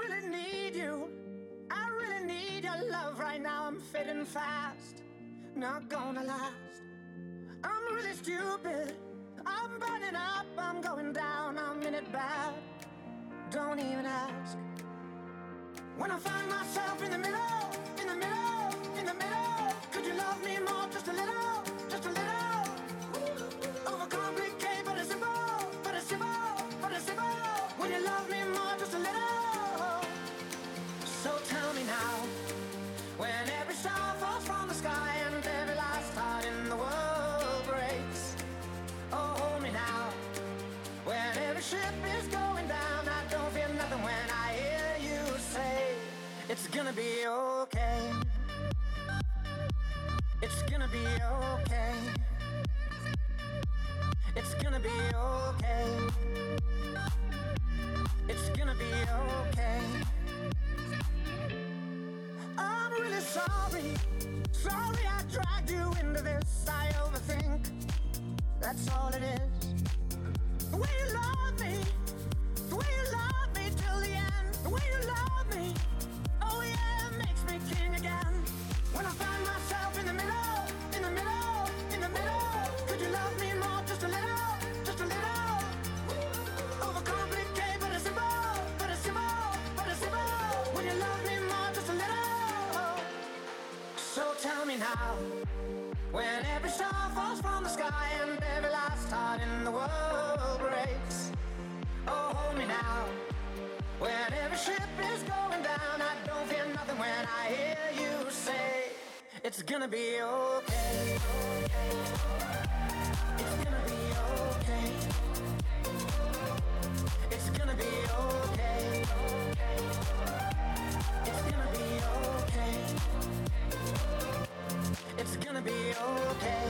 really need you. I really need your love right now. I'm fading fast, not gonna last. I'm really stupid. I'm burning up, I'm going down, I'm in it bad. Don't even ask. When I find myself in the middle, in the middle, in the middle, could you love me more, just a little, just a little? Overcomplicate, but it's simple, but it's simple, but it's simple. When you love me more, just a little. So tell me now, when every star falls from the sky and every last heart in the world breaks. Oh, hold me now, when every ship is going down. I don't feel nothing when I hear you say, it's gonna be okay. It's gonna be okay. It's gonna be okay. It's gonna be okay. I'm really sorry. Sorry I dragged you into this. I overthink. That's all it is. The way you love me, the way you love me till the end, the way you love me, oh yeah, it makes me king again. When I find myself in the middle, in the middle, in the middle, could you love me more, just a little, just a little? Overcomplicate, but it's simple, but it's simple, but it's simple. When you love me more, just a little. So tell me now, when every star falls from the sky and every last heart in the world breaks. Oh, hold me now, when every ship is going down. I don't feel nothing when I hear you say, it's gonna be okay. It's gonna be okay. It's gonna be okay. It's gonna be okay. It's gonna be okay.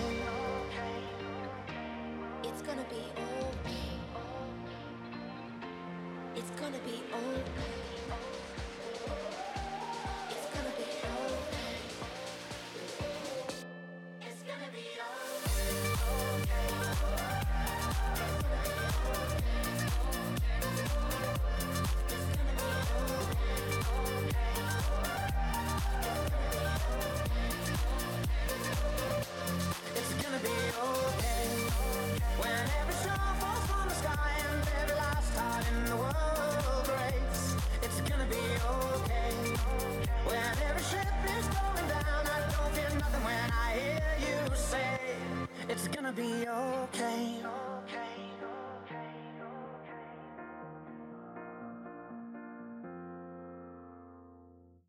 It's gonna be okay. It's gonna be okay. It's gonna be okay. It's gonna be okay. It's gonna be okay. It's gonna be okay. When every star falls from the sky and every last heart in the world breaks. It's gonna be okay. When every ship is going down. I don't feel nothing when I hear you say, it's gonna be okay.